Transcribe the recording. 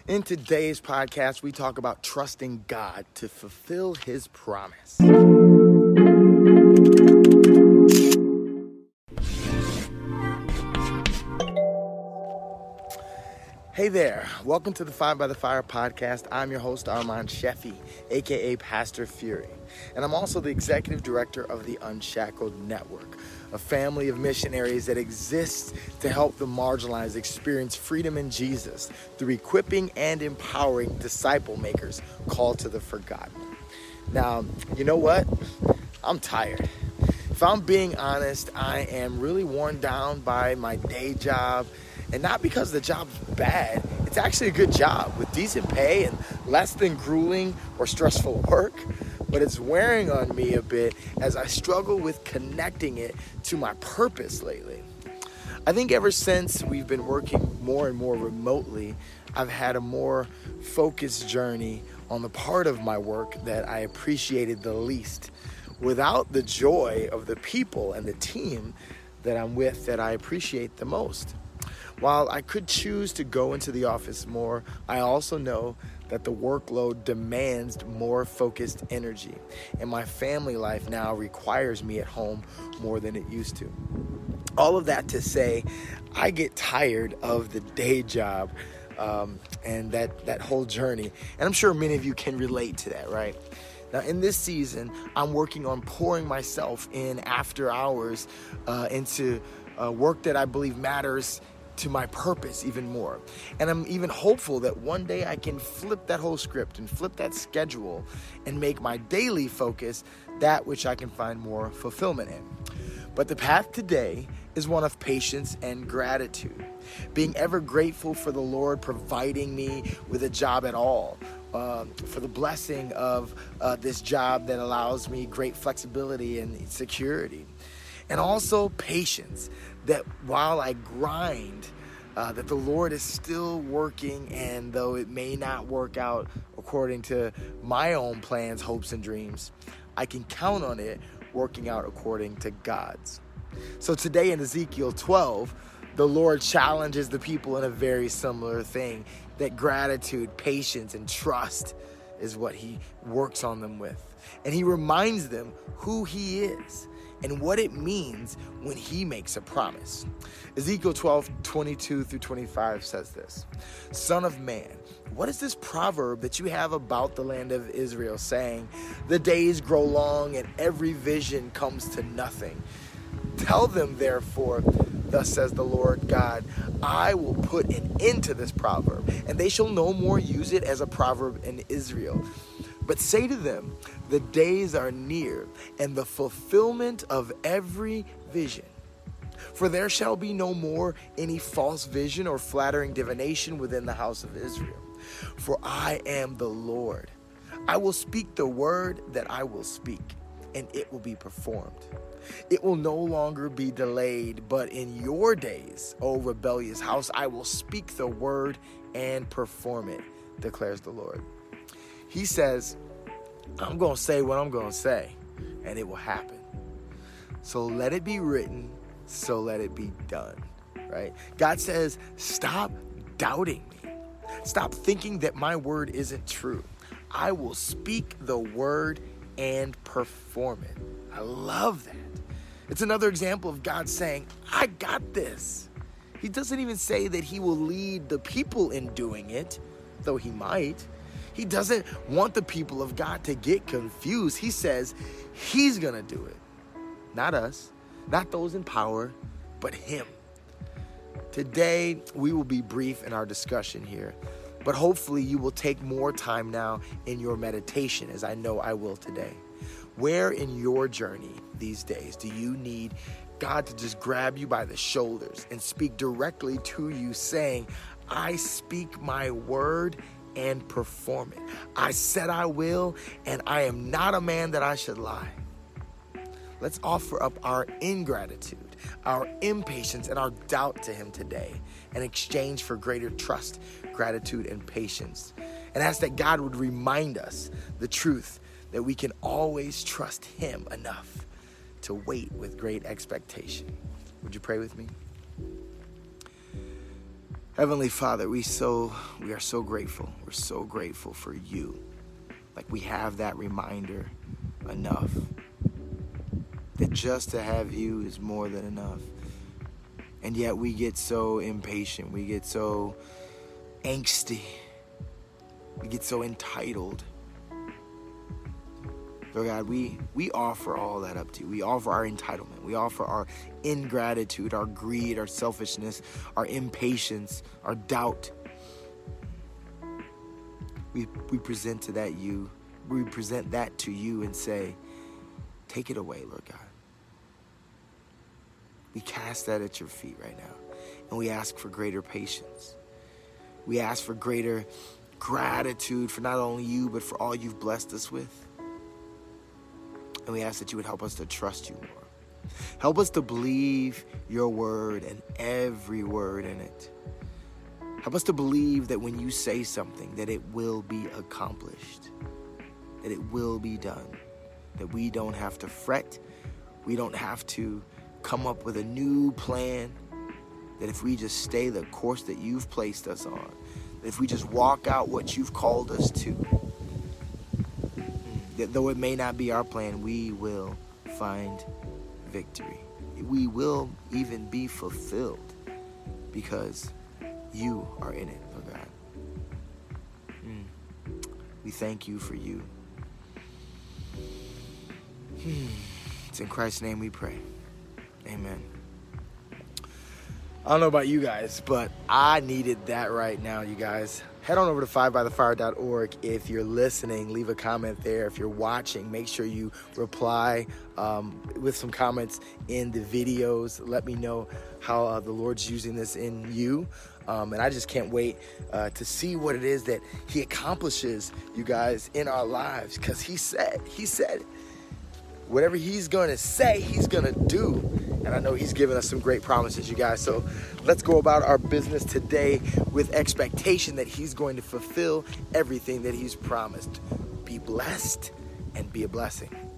In today's podcast, we talk about trusting God to fulfill His promise. Hey there, welcome to the Fire by the Fire podcast. I'm your host, Armand Sheffy, aka Pastor Fury, and I'm also the executive director of the Unshackled Network, a family of missionaries that exists to help the marginalized experience freedom in Jesus through equipping and empowering disciple makers called to the forgotten. Now, you know what? I'm tired. If I'm being honest, I am really worn down by my day job. And not because the job's bad, it's actually a good job with decent pay and less than grueling or stressful work. But it's wearing on me a bit as I struggle with connecting it to my purpose lately. I think ever since we've been working more and more remotely, I've had a more focused journey on the part of my work that I appreciated the least, without the joy of the people and the team that I'm with that I appreciate the most. While I could choose to go into the office more, I also know that the workload demands more focused energy, and my family life now requires me at home more than it used to. All of that to say, I get tired of the day job and that whole journey, and I'm sure many of you can relate to that, right? Now, in this season, I'm working on pouring myself in after hours into work that I believe matters to my purpose even more. And I'm even hopeful that one day I can flip that whole script and flip that schedule and make my daily focus that which I can find more fulfillment in. But the path today is one of patience and gratitude, being ever grateful for the Lord providing me with a job at all, for the blessing of this job that allows me great flexibility and security. And also patience, that while I grind, that the Lord is still working, and though it may not work out according to my own plans, hopes, and dreams, I can count on it working out according to God's. So today in Ezekiel 12, the Lord challenges the people in a very similar thing, that gratitude, patience, and trust is what He works on them with. And He reminds them who He is and what it means when He makes a promise. Ezekiel 12:22-25 says this: Son of man, what is this proverb that you have about the land of Israel, saying, the days grow long and every vision comes to nothing? Tell them, therefore, thus says the Lord God, I will put an end to this proverb, and they shall no more use it as a proverb in Israel. But say to them, the days are near, and the fulfillment of every vision. For there shall be no more any false vision or flattering divination within the house of Israel. For I am the Lord. I will speak the word that I will speak, and it will be performed. It will no longer be delayed, but in your days, O rebellious house, I will speak the word and perform it, declares the Lord. He says, I'm going to say what I'm going to say, and it will happen. So let it be written, so let it be done, right? God says, stop doubting me. Stop thinking that my word isn't true. I will speak the word and perform it. I love that. It's another example of God saying, I got this. He doesn't even say that He will lead the people in doing it, though He might. He doesn't want the people of God to get confused. He says He's going to do it. Not us, not those in power, but Him. Today, we will be brief in our discussion here, but hopefully you will take more time now in your meditation, as I know I will today. Where in your journey these days do you need God to just grab you by the shoulders and speak directly to you, saying, I speak my word and perform it. I said I will, and I am not a man that I should lie. Let's offer up our ingratitude, our impatience, and our doubt to Him today in exchange for greater trust, gratitude, and patience. And ask that God would remind us the truth that we can always trust Him enough to wait with great expectation. Would you pray with me? Heavenly Father, we are so grateful. We're so grateful for you. Like we have that reminder enough. That just to have you is more than enough. And yet we get so impatient. We get so angsty. We get so entitled. Lord God, we offer all that up to you. We offer our entitlement. We offer our ingratitude, our greed, our selfishness, our impatience, our doubt. We present that to you and say, take it away, Lord God. We cast that at your feet right now. And we ask for greater patience. We ask for greater gratitude for not only you, but for all you've blessed us with. And we ask that you would help us to trust you more. Help us to believe your word and every word in it. Help us to believe that when you say something, that it will be accomplished, that it will be done, that we don't have to fret, we don't have to come up with a new plan, that if we just stay the course that you've placed us on, that if we just walk out what you've called us to, that though it may not be our plan, we will find victory. We will even be fulfilled because you are in it, Lord God. We thank you for you. It's in Christ's name we pray. Amen. I don't know about you guys, but I needed that right now, you guys. Head on over to 5bythefire.org. If you're listening, leave a comment there. If you're watching, make sure you reply with some comments in the videos. Let me know how the Lord's using this in you. And I just can't wait to see what it is that he accomplishes, you guys, in our lives. Because he said, whatever he's going to say, he's going to do. And I know he's given us some great promises, you guys. So let's go about our business today with expectation that he's going to fulfill everything that he's promised. Be blessed and be a blessing.